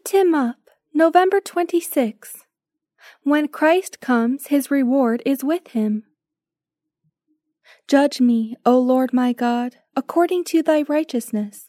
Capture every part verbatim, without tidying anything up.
Lift him up, November twenty-sixth. When Christ comes, his reward is with him. Judge me, O Lord my God, according to thy righteousness.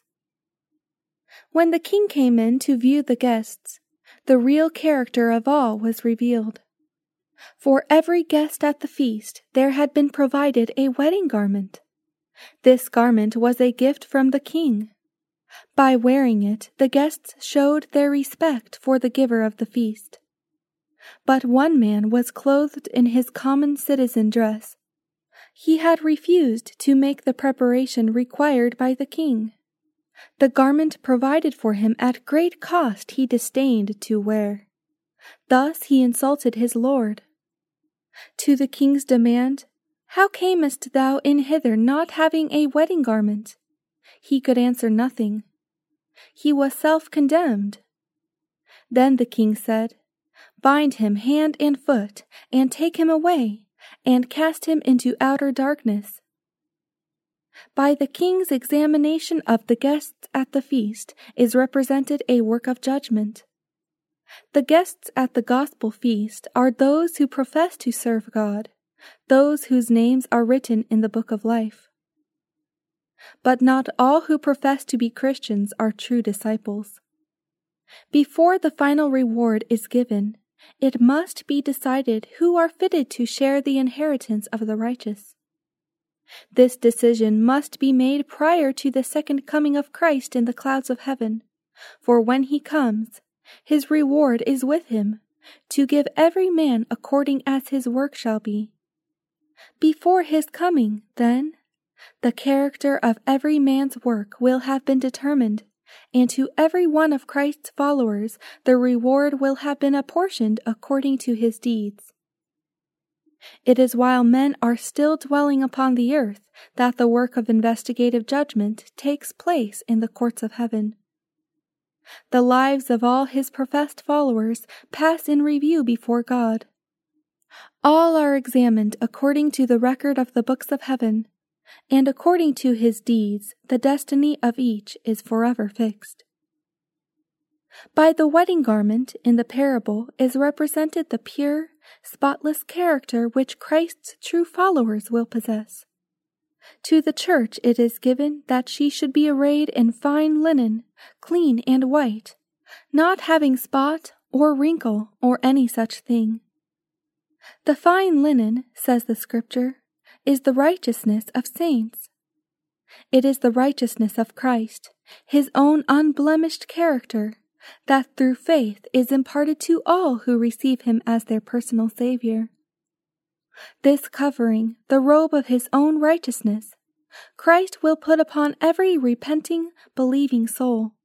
When the king came in to view the guests, the real character of all was revealed. For every guest at the feast there had been provided a wedding garment. This garment was a gift from the king. By wearing it, the guests showed their respect for the giver of the feast. But one man was clothed in his common citizen dress. He had refused to make the preparation required by the king. The garment provided for him at great cost he disdained to wear. Thus he insulted his lord. To the king's demand, "How camest thou in hither not having a wedding garment?" he could answer nothing. He was self-condemned. Then the king said, "Bind him hand and foot, and take him away, and cast him into outer darkness." By the king's examination of the guests at the feast is represented a work of judgment. The guests at the gospel feast are those who profess to serve God, those whose names are written in the book of life. But not all who profess to be Christians are true disciples. Before the final reward is given, it must be decided who are fitted to share the inheritance of the righteous. This decision must be made prior to the second coming of Christ in the clouds of heaven, for when he comes, his reward is with him, to give every man according as his work shall be. Before his coming, then, the character of every man's work will have been determined, and to every one of Christ's followers the reward will have been apportioned according to his deeds. It is while men are still dwelling upon the earth that the work of investigative judgment takes place in the courts of heaven. The lives of all his professed followers pass in review before God. All are examined according to the record of the books of heaven, and according to his deeds the destiny of each is forever fixed. By the wedding garment in the parable is represented the pure, spotless character which Christ's true followers will possess. To the church it is given that she should be arrayed in fine linen, clean and white, not having spot or wrinkle or any such thing. The fine linen, says the Scripture, is the righteousness of saints. It is the righteousness of Christ, his own unblemished character, that through faith is imparted to all who receive him as their personal Savior. This covering, the robe of his own righteousness, Christ will put upon every repenting, believing soul.